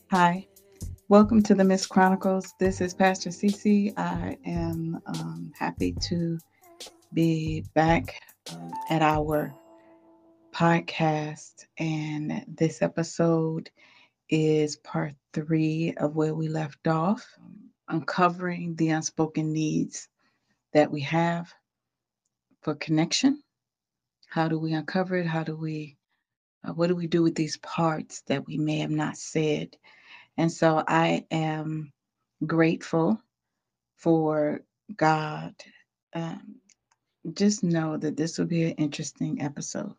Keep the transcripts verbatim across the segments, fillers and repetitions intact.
Hi, welcome to the Miss Chronicles. This is Pastor Cece. I am um, happy to be back um, at our podcast, and this episode is part three of where we left off, uncovering the unspoken needs that we have for connection. How do we uncover it? How do we, uh, what do we do with these parts that we may have not said? And so I am grateful for God. Um, just know that this will be an interesting episode.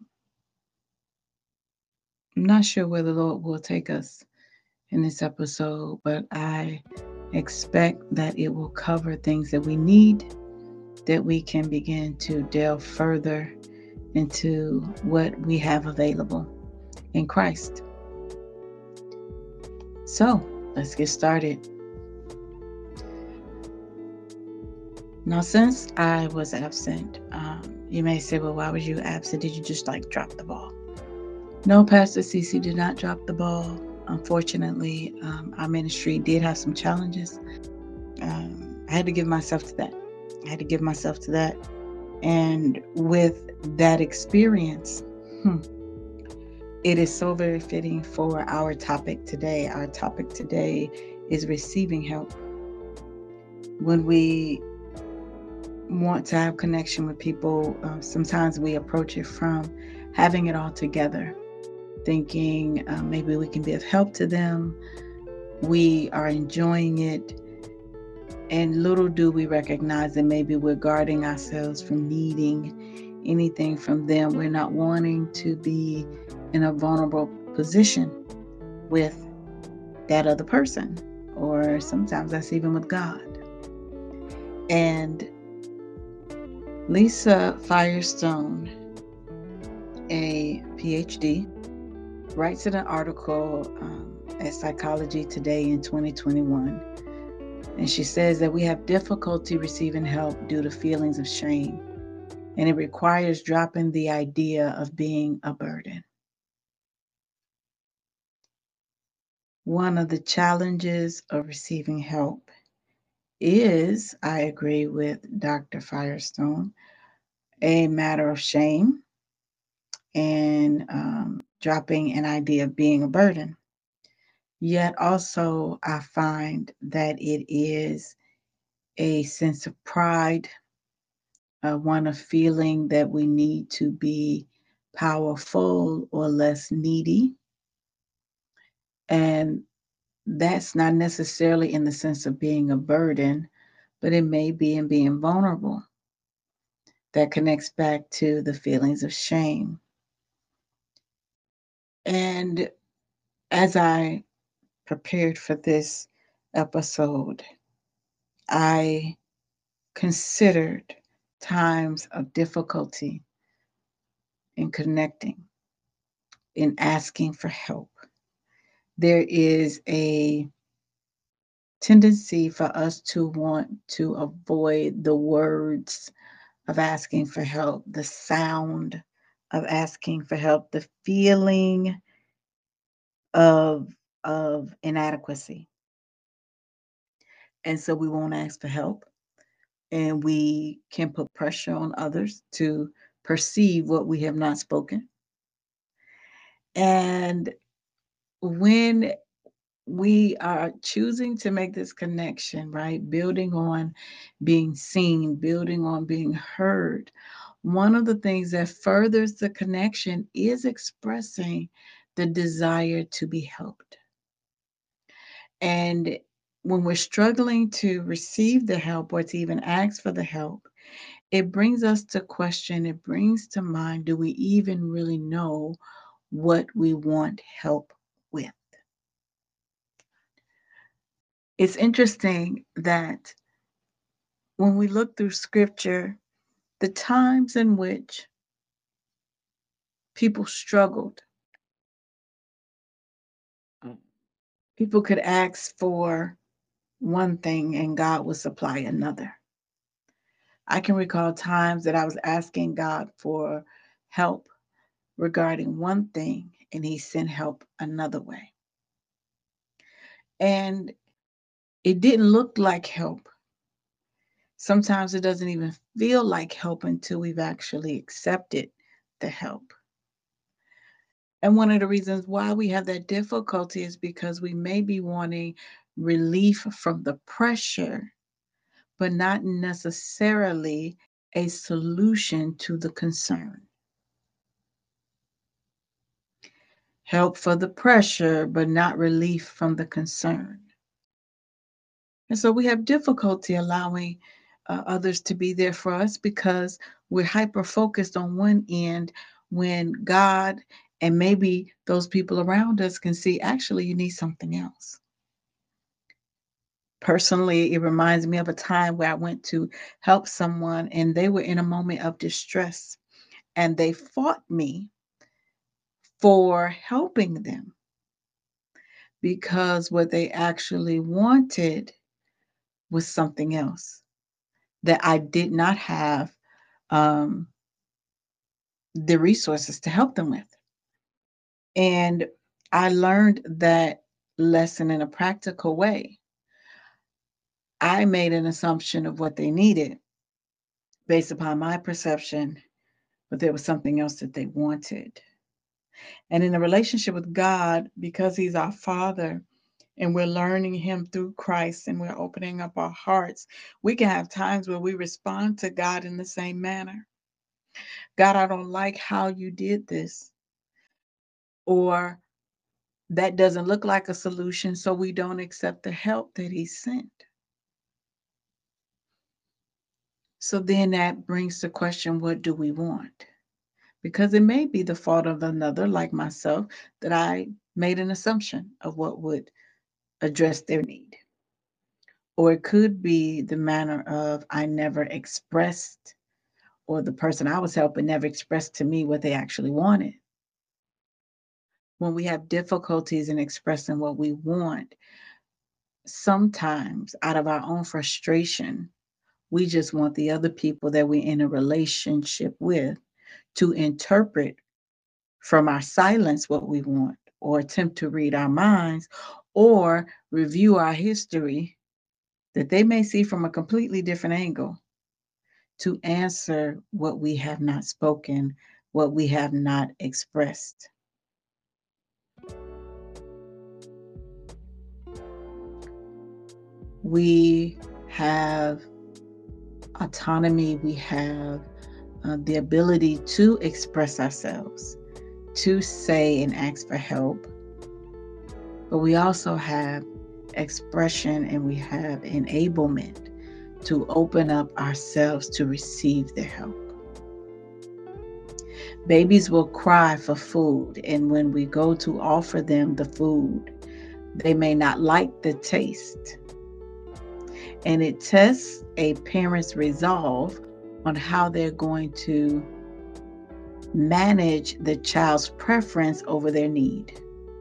I'm not sure where the Lord will take us in this episode, but I expect that it will cover things that we need, that we can begin to delve further into what we have available in Christ. So let's get started. Now, since I was absent, um, you may say, well, why was you absent? Did you just like drop the ball? No, Pastor Cece did not drop the ball. Unfortunately, um, our ministry did have some challenges. Um, I had to give myself to that. I had to give myself to that. And with that experience, hmm, it is so very fitting for our topic today. Our topic today is receiving help. When we want to have connection with people, uh, sometimes we approach it from having it all together, thinking uh, maybe we can be of help to them. We are enjoying it, and little do we recognize that maybe we're guarding ourselves from needing anything from them. We're not wanting to be in a vulnerable position with that other person, or sometimes that's even with God. And Lisa Firestone, a PhD, writes in an article um, at Psychology Today in twenty twenty-one. And she says that we have difficulty receiving help due to feelings of shame, and it requires dropping the idea of being a burden. One of the challenges of receiving help is, I agree with Doctor Firestone, a matter of shame and um, dropping an idea of being a burden. Yet also, I find that it is a sense of pride, uh, one of feeling that we need to be powerful or less needy. And that's not necessarily in the sense of being a burden, but it may be in being vulnerable. That connects back to the feelings of shame. And as I prepared for this episode, I considered times of difficulty in connecting, in asking for help. There is a tendency for us to want to avoid the words of asking for help, the sound of asking for help, the feeling of of inadequacy. And so we won't ask for help, and we can put pressure on others to perceive what we have not spoken. And when we are choosing to make this connection, right? Building on being seen, building on being heard. One of the things that furthers the connection is expressing the desire to be helped. And when we're struggling to receive the help or to even ask for the help, it brings us to question, it brings to mind, do we even really know what we want help with? It's interesting that when we look through scripture, the times in which people struggled, people could ask for one thing and God would supply another. I can recall times that I was asking God for help regarding one thing and He sent help another way. And it didn't look like help. Sometimes it doesn't even feel like help until we've actually accepted the help. And one of the reasons why we have that difficulty is because we may be wanting relief from the pressure, but not necessarily a solution to the concern. Help for the pressure, but not relief from the concern. And so we have difficulty allowing uh, others to be there for us because we're hyper focused on one end when God and maybe those people around us can see actually you need something else. Personally, it reminds me of a time where I went to help someone and they were in a moment of distress and they fought me for helping them because what they actually wanted was something else that I did not have um, the resources to help them with. And I learned that lesson in a practical way. I made an assumption of what they needed based upon my perception, but there was something else that they wanted. And in a relationship with God, because He's our Father and we're learning Him through Christ and we're opening up our hearts, we can have times where we respond to God in the same manner. God, I don't like how you did this. Or that doesn't look like a solution, so we don't accept the help that He sent. So then that brings the question, what do we want? Because it may be the fault of another, like myself, that I made an assumption of what would address their need. Or it could be the manner of I never expressed, or the person I was helping never expressed to me what they actually wanted. When we have difficulties in expressing what we want, sometimes out of our own frustration, we just want the other people that we're in a relationship with to interpret from our silence what we want, or attempt to read our minds, or review our history that they may see from a completely different angle to answer what we have not spoken, what we have not expressed. We have autonomy, we have uh, the ability to express ourselves, to say and ask for help. But we also have expression and we have enablement to open up ourselves to receive the help. Babies will cry for food, and when we go to offer them the food, they may not like the taste. And it tests a parent's resolve on how they're going to manage the child's preference over their need.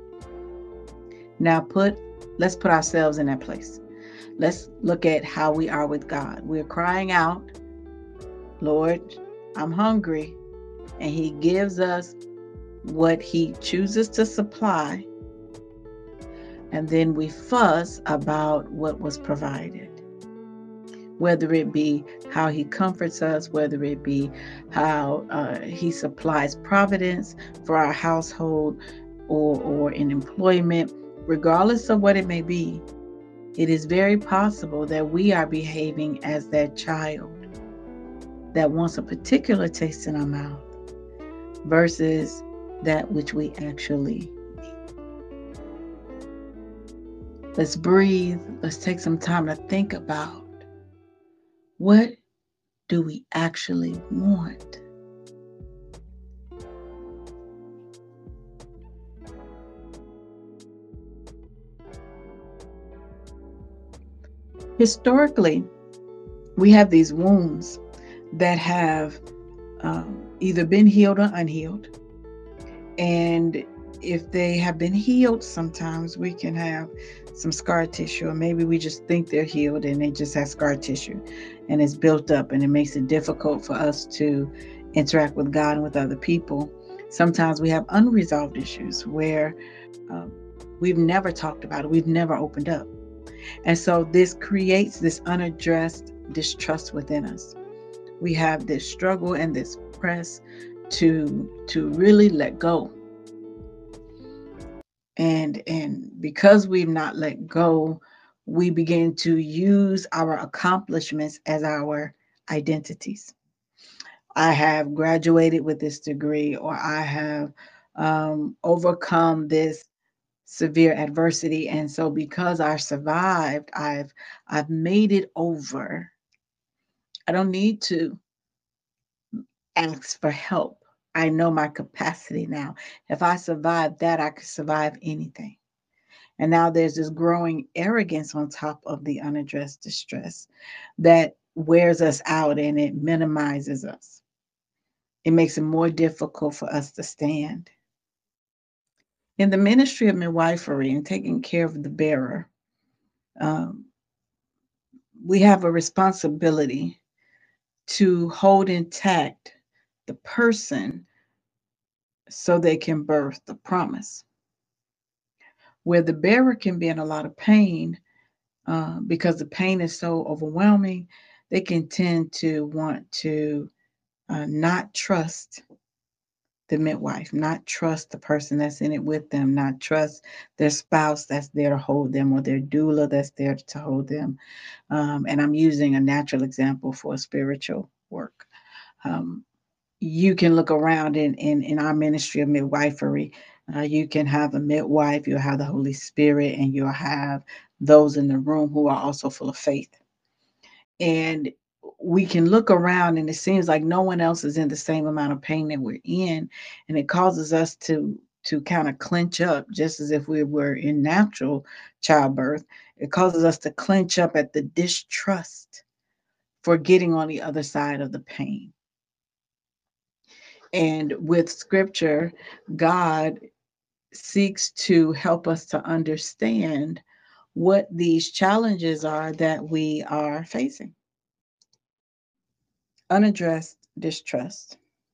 Now put, let's put ourselves in that place. Let's look at how we are with God. We're crying out, Lord, I'm hungry. And He gives us what He chooses to supply. And then we fuss about what was provided. Whether it be how He comforts us, whether it be how uh, He supplies providence for our household or, or in employment, regardless of what it may be, it is very possible that we are behaving as that child that wants a particular taste in our mouth versus that which we actually need. Let's breathe. Let's take some time to think about, what do we actually want? Historically, we have these wounds that have um, either been healed or unhealed. And if they have been healed, sometimes we can have some scar tissue, or maybe we just think they're healed and they just have scar tissue and it's built up and it makes it difficult for us to interact with God and with other people. Sometimes we have unresolved issues where um, We've never talked about it. We've never opened up. And so this creates this unaddressed distrust within us. We have this struggle and this press to to really let go. And and because we've not let go, we begin to use our accomplishments as our identities. I have graduated with this degree, or I have um, overcome this severe adversity, and so because I survived, I've I've made it over. I don't need to ask for help. I know my capacity now. If I survive that, I could survive anything. And now there's this growing arrogance on top of the unaddressed distress that wears us out and it minimizes us. It makes it more difficult for us to stand. In the ministry of midwifery and taking care of the bearer, um, we have a responsibility to hold intact the person so they can birth the promise. Where the bearer can be in a lot of pain uh, because the pain is so overwhelming, they can tend to want to uh, not trust the midwife, not trust the person that's in it with them, not trust their spouse that's there to hold them, or their doula that's there to hold them. Um, and I'm using a natural example for spiritual work. Um, you can look around in, in, in our ministry of midwifery. Uh, you can have a midwife, you'll have the Holy Spirit, and you'll have those in the room who are also full of faith. And we can look around and it seems like no one else is in the same amount of pain that we're in. And it causes us to to kind of clench up, just as if we were in natural childbirth. It causes us to clench up at the distrust for getting on the other side of the pain. And with scripture, God seeks to help us to understand what these challenges are that we are facing. Unaddressed distrust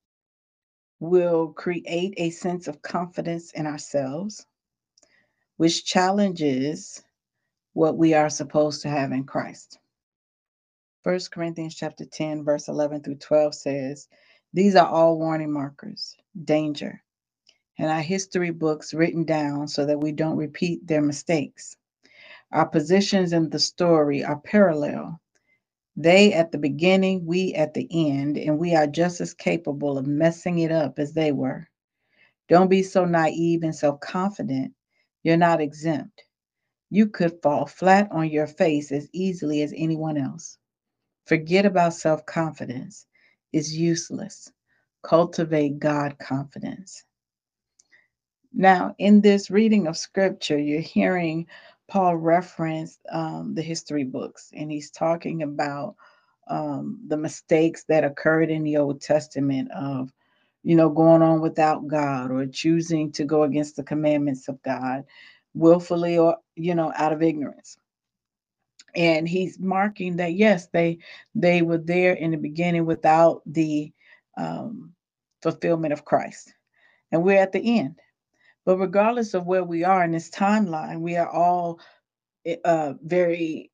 will create a sense of confidence in ourselves, which challenges what we are supposed to have in Christ. First Corinthians chapter ten, verse eleven through twelve says, "These are all warning markers, danger, and our history books written down so that we don't repeat their mistakes. Our positions in the story are parallel. They at the beginning, we at the end, and we are just as capable of messing it up as they were. Don't be so naive and self confident. You're not exempt. You could fall flat on your face as easily as anyone else. Forget about self confidence. It's useless. Cultivate God confidence." Now, in this reading of scripture, you're hearing Paul reference um, the history books, and he's talking about um, the mistakes that occurred in the Old Testament of, you know, going on without God or choosing to go against the commandments of God willfully or, you know, out of ignorance. And he's marking that, yes, they they were there in the beginning without the um, fulfillment of Christ. And we're at the end. But regardless of where we are in this timeline, we are all uh, very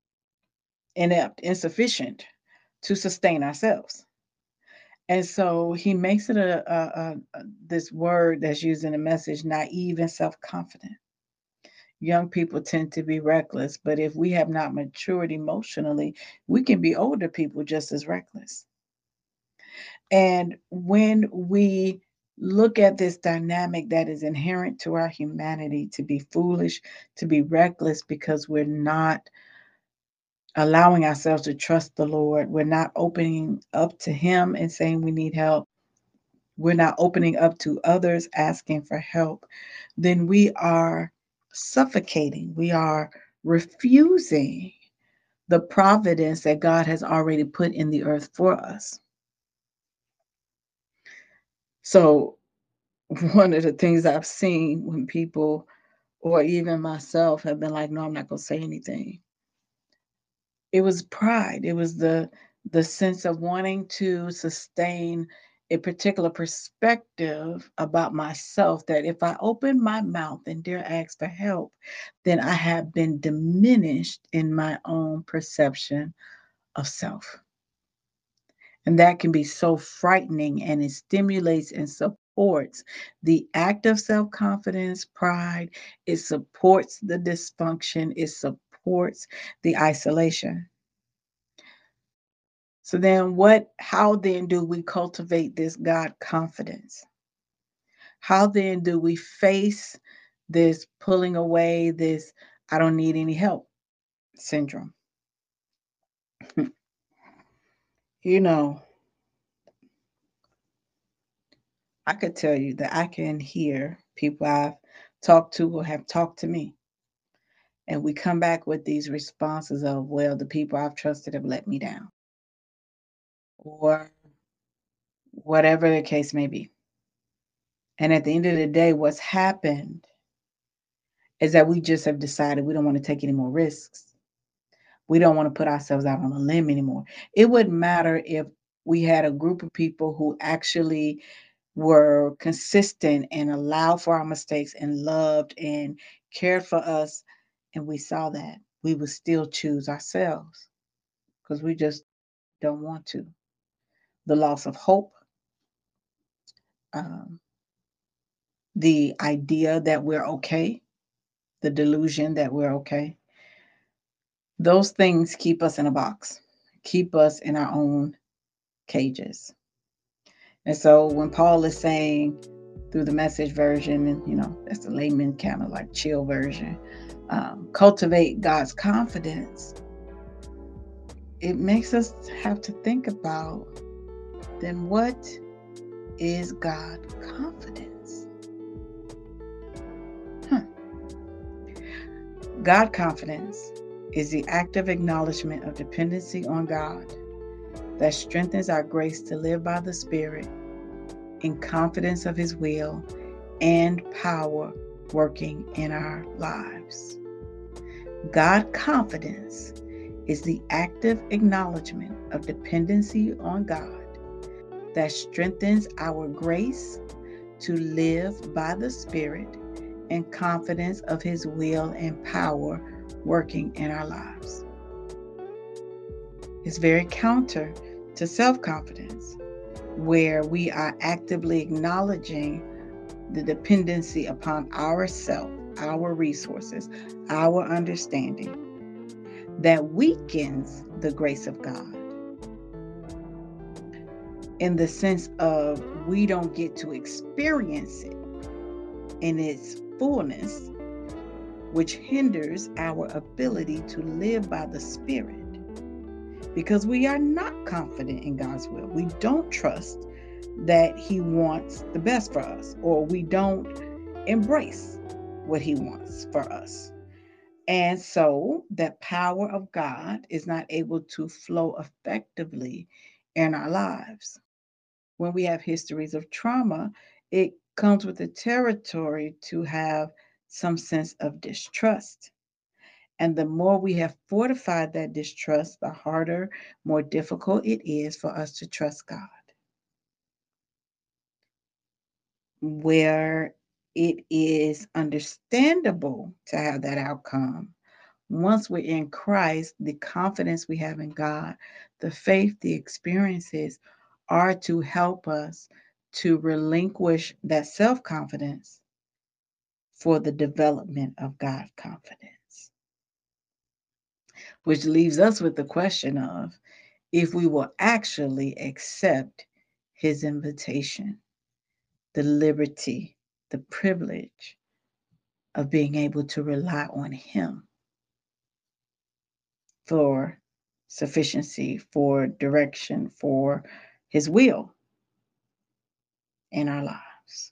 inept, insufficient to sustain ourselves. And so he makes it a, a, a this word that's used in the message, naive and self-confident. Young people tend to be reckless, but if we have not matured emotionally, we can be older people just as reckless. And when we look at this dynamic that is inherent to our humanity, to be foolish, to be reckless because we're not allowing ourselves to trust the Lord, we're not opening up to Him and saying we need help, we're not opening up to others asking for help, then we are suffocating. We are refusing the providence that God has already put in the earth for us. So, one of the things I've seen when people, or even myself, have been like, no, I'm not going to say anything. It was pride. It was the the sense of wanting to sustain a particular perspective about myself that if I open my mouth and dare ask for help, then I have been diminished in my own perception of self. And that can be so frightening, and it stimulates and supports the act of self confidence, pride. It supports the dysfunction, it supports the isolation. So then what how then do we cultivate this God confidence? How then do we face this pulling away, this I don't need any help syndrome? You know, I could tell you that I can hear people I've talked to or have talked to me, and we come back with these responses of, well, the people I've trusted have let me down, or whatever the case may be. And at the end of the day, what's happened is that we just have decided we don't want to take any more risks. We don't want to put ourselves out on a limb anymore. It wouldn't matter if we had a group of people who actually were consistent and allowed for our mistakes and loved and cared for us, and we saw that. We would still choose ourselves because we just don't want to. The loss of hope, um, the idea that we're okay, the delusion that we're okay, those things keep us in a box, keep us in our own cages. And so when Paul is saying through the message version, and you know, that's the layman kind of like chill version, um, cultivate God's confidence, it makes us have to think about then what is God confidence? Huh. God confidence is the active acknowledgement of dependency on God that strengthens our grace to live by the Spirit in confidence of His will and power working in our lives. God confidence is the active acknowledgement of dependency on God that strengthens our grace to live by the Spirit in confidence of His will and power working in our lives. It's very counter to self-confidence, where we are actively acknowledging the dependency upon ourself, our resources, our understanding that weakens the grace of God in the sense of we don't get to experience it in its fullness, which hinders our ability to live by the Spirit because we are not confident in God's will. We don't trust that He wants the best for us, or we don't embrace what He wants for us. And so that power of God is not able to flow effectively in our lives. When we have histories of trauma, it comes with the territory to have some sense of distrust. And the more we have fortified that distrust, the harder, more difficult it is for us to trust God. Where it is understandable to have that outcome, once we're in Christ, the confidence we have in God, the faith, the experiences are to help us to relinquish that self confidence for the development of God confidence. Which leaves us with the question of if we will actually accept His invitation, the liberty, the privilege of being able to rely on Him for sufficiency, for direction, for His will in our lives.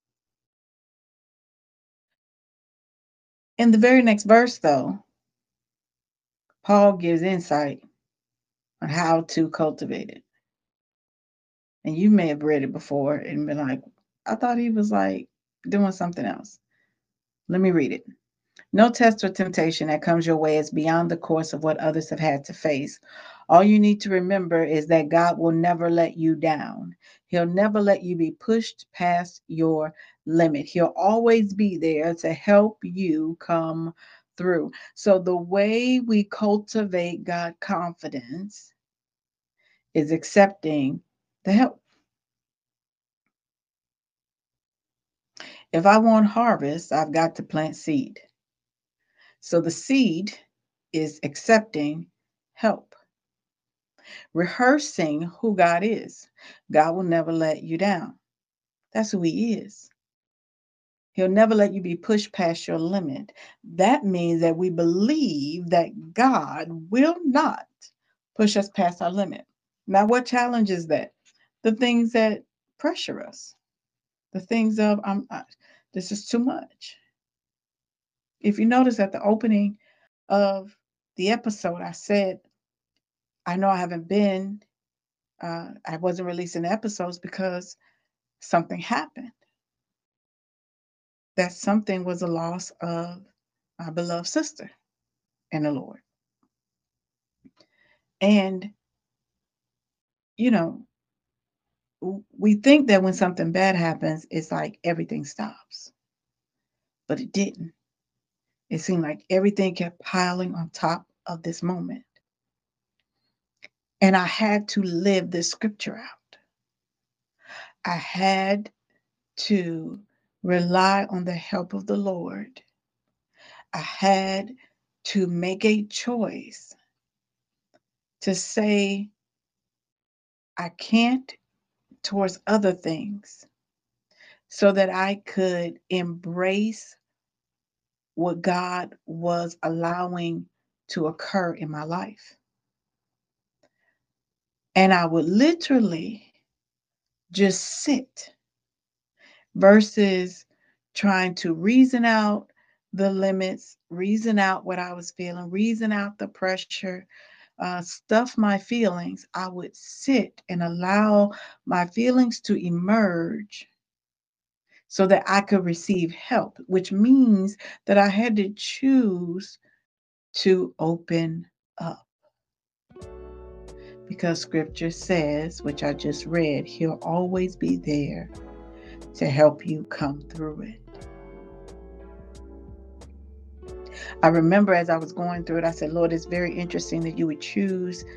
In the very next verse, though, Paul gives insight on how to cultivate it. And you may have read it before and been like, I thought he was like doing something else. Let me read it. No test or temptation that comes your way is beyond the course of what others have had to face. All you need to remember is that God will never let you down. He'll never let you be pushed past your limit. He'll always be there to help you come through. So, the way we cultivate God confidence is accepting the help. If I want harvest, I've got to plant seed. So, the seed is accepting help. Rehearsing who God is. God will never let you down. That's who He is. He'll never let you be pushed past your limit. That means that we believe that God will not push us past our limit. Now, what challenges that? The things that pressure us, the things of, I'm, I, this is too much. If you notice at the opening of the episode, I said, I know I haven't been, uh, I wasn't releasing episodes because something happened. That something was a loss of my beloved sister in the Lord. And, you know, we think that when something bad happens, it's like everything stops, but it didn't. It seemed like everything kept piling on top of this moment. And I had to live this scripture out. I had to rely on the help of the Lord. I had to make a choice to say, I can't towards other things so that I could embrace what God was allowing to occur in my life. And I would literally just sit versus trying to reason out the limits, reason out what I was feeling, reason out the pressure, uh, stuff my feelings. I would sit and allow my feelings to emerge so that I could receive help, which means that I had to choose to open up. Because scripture says, which I just read, He'll always be there to help you come through it. I remember as I was going through it, I said, Lord, it's very interesting that you would choose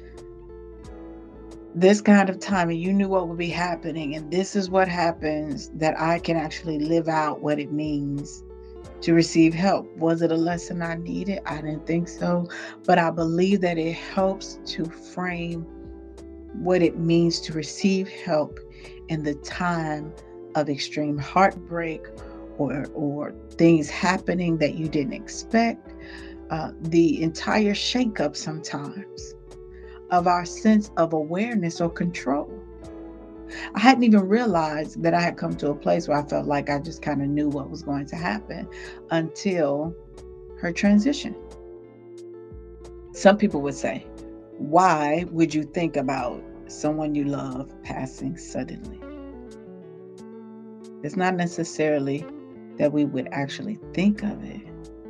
this kind of time and you knew what would be happening. And this is what happens that I can actually live out what it means to receive help. Was it a lesson I needed? I didn't think so. But I believe that it helps to frame what it means to receive help in the time of extreme heartbreak or, or things happening that you didn't expect. Uh, the entire shakeup sometimes of our sense of awareness or control. I hadn't even realized that I had come to a place where I felt like I just kind of knew what was going to happen until her transition. Some people would say, why would you think about someone you love passing suddenly? It's not necessarily that we would actually think of it.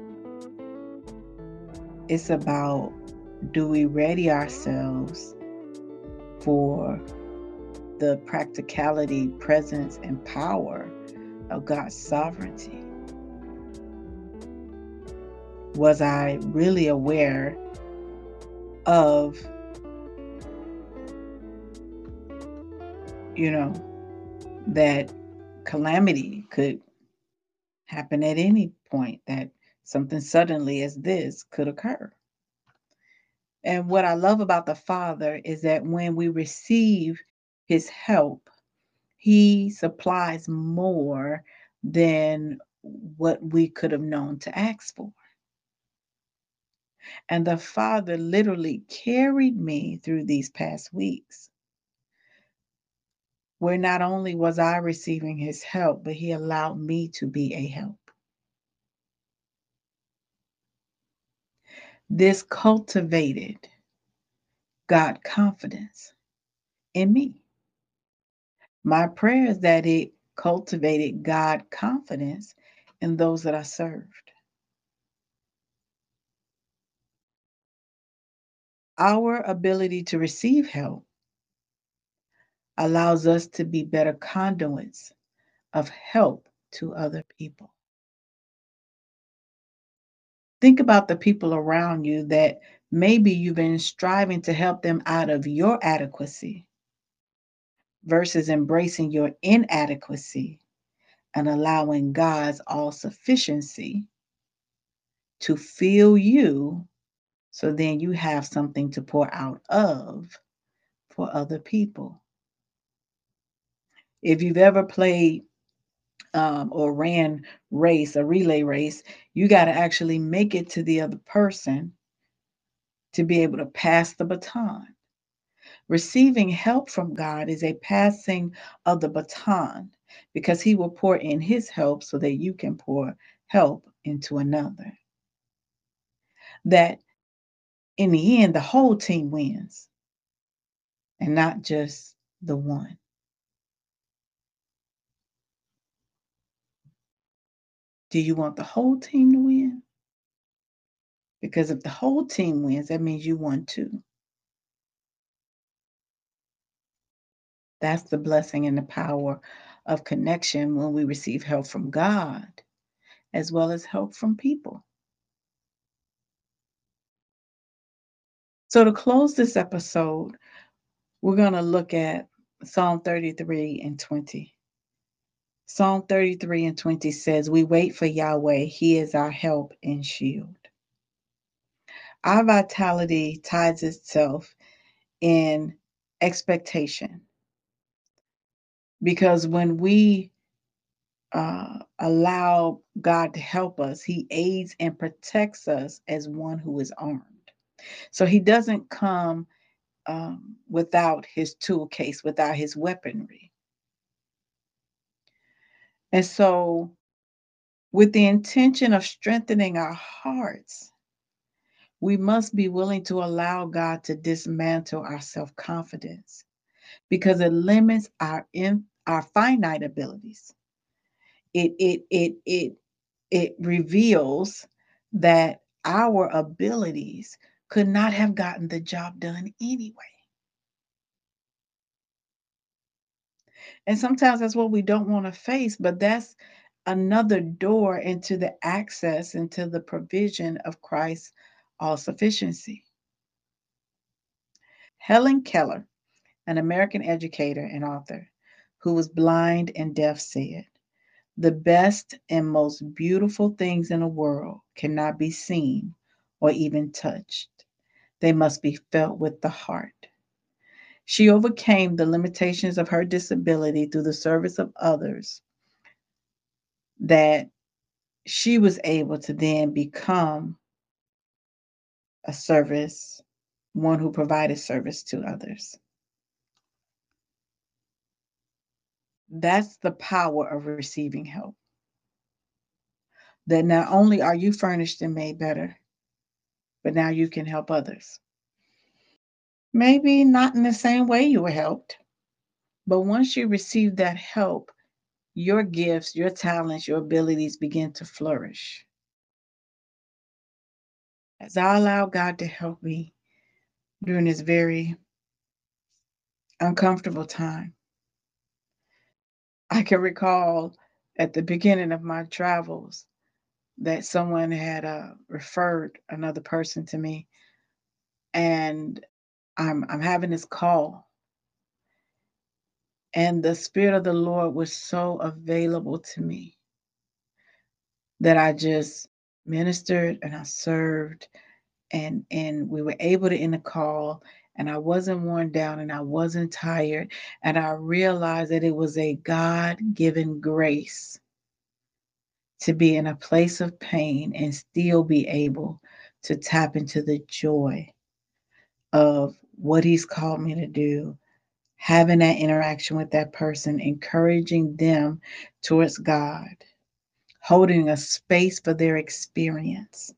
It's about, do we ready ourselves for the practicality, presence, and power of God's sovereignty? Was I really aware of, you know, that calamity could happen at any point, that something suddenly as this could occur? And what I love about the Father is that when we receive His help, He supplies more than what we could have known to ask for. And the Father literally carried me through these past weeks, where not only was I receiving His help, but He allowed me to be a help. This cultivated God confidence in me. My prayer is that it cultivated God confidence in those that I served. Our ability to receive help allows us to be better conduits of help to other people. Think about the people around you that maybe you've been striving to help them out of your adequacy versus embracing your inadequacy and allowing God's all sufficiency to fill you so then you have something to pour out of for other people. If you've ever played um, or ran race, a relay race, you got to actually make it to the other person to be able to pass the baton. Receiving help from God is a passing of the baton because He will pour in His help so that you can pour help into another. That in the end, the whole team wins and not just the one. Do you want the whole team to win? Because if the whole team wins, that means you won too. That's the blessing and the power of connection when we receive help from God as well as help from people. So, to close this episode, we're going to look at Psalm thirty-three and twenty. Psalm thirty-three and twenty says, "We wait for Yahweh, He is our help and shield." Our vitality ties itself in expectation because when we uh, allow God to help us, He aids and protects us as one who is armed. So He doesn't come um, without His tool case, without His weaponry. And so, with the intention of strengthening our hearts, we must be willing to allow God to dismantle our self-confidence because it limits our in, our finite abilities. It it it it it reveals that our abilities could not have gotten the job done anyway. And sometimes that's what we don't want to face, but that's another door into the access, into the provision of Christ's all sufficiency. Helen Keller, an American educator and author who was blind and deaf, said, "The best and most beautiful things in the world cannot be seen or even touched. They must be felt with the heart." She overcame the limitations of her disability through the service of others, that she was able to then become a service, one who provided service to others. That's the power of receiving help. That not only are you furnished and made better, but now you can help others. Maybe not in the same way you were helped, but once you receive that help, your gifts, your talents, your abilities begin to flourish. As I allow God to help me during this very uncomfortable time, I can recall at the beginning of my travels that someone had uh, referred another person to me, and I'm I'm having this call, and the Spirit of the Lord was so available to me that I just ministered and I served, and and we were able to end the call, and I wasn't worn down and I wasn't tired, and I realized that it was a God-given grace to be in a place of pain and still be able to tap into the joy of what He's called me to do, having that interaction with that person, encouraging them towards God, holding a space for their experience.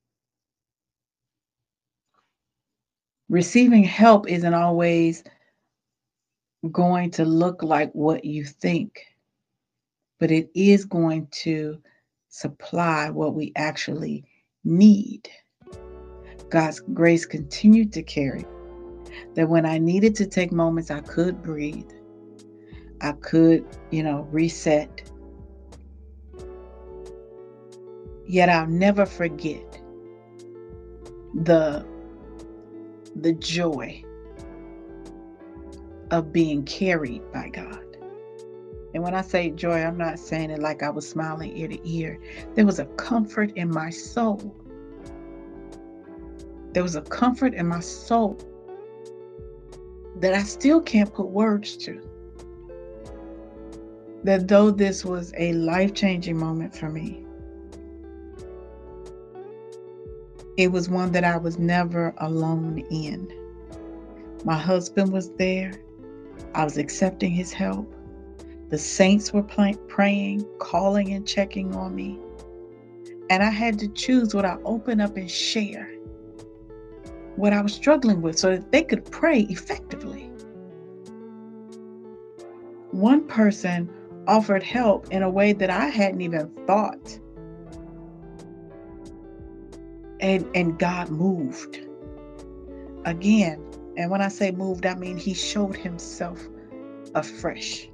Receiving help isn't always going to look like what you think, but it is going to supply what we actually need. God's grace continued to carry. That when I needed to take moments, I could breathe. I could, you know, reset. Yet I'll never forget the, the joy of being carried by God. And when I say joy, I'm not saying it like I was smiling ear to ear. There was a comfort in my soul. There was a comfort in my soul that I still can't put words to. That though this was a life-changing moment for me, it was one that I was never alone in. My husband was there. I was accepting his help. The saints were play- praying, calling and checking on me. And I had to choose what I open up and share, what I was struggling with, so that they could pray effectively. One person offered help in a way that I hadn't even thought. And, and God moved. Again, and when I say moved, I mean he showed himself afresh.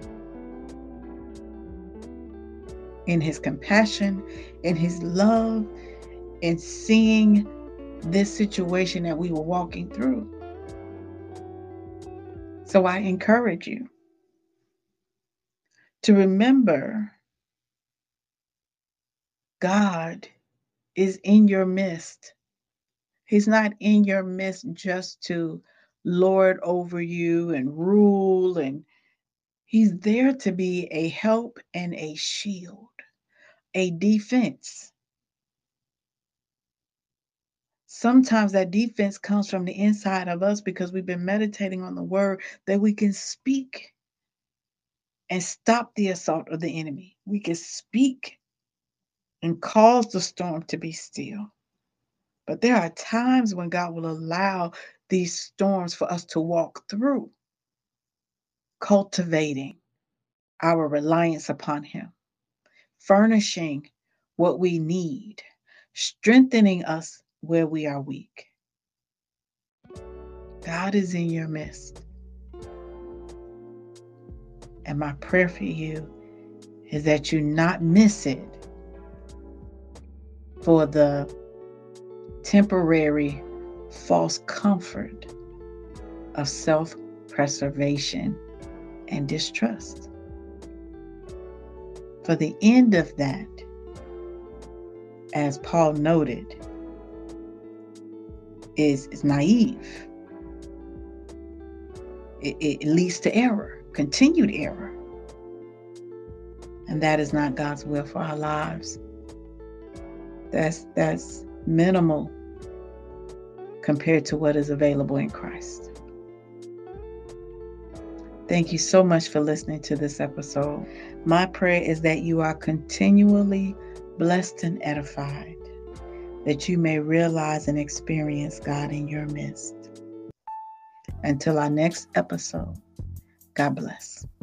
In his compassion, in his love, in seeing this situation that we were walking through. So I encourage you to remember God is in your midst. He's not in your midst just to lord over you and rule, and he's there to be a help and a shield, a defense. Sometimes that defense comes from the inside of us because we've been meditating on the word that we can speak and stop the assault of the enemy. We can speak and cause the storm to be still. But there are times when God will allow these storms for us to walk through, cultivating our reliance upon him, furnishing what we need, strengthening us where we are weak. God is in your midst. And my prayer for you is that you not miss it for the temporary false comfort of self-preservation and distrust. For the end of that, as Paul noted, is, is naive. It, it leads to error, continued error. And that is not God's will for our lives. That's, that's minimal compared to what is available in Christ. Thank you so much for listening to this episode. My prayer is that you are continually blessed and edified, that you may realize and experience God in your midst. Until our next episode, God bless.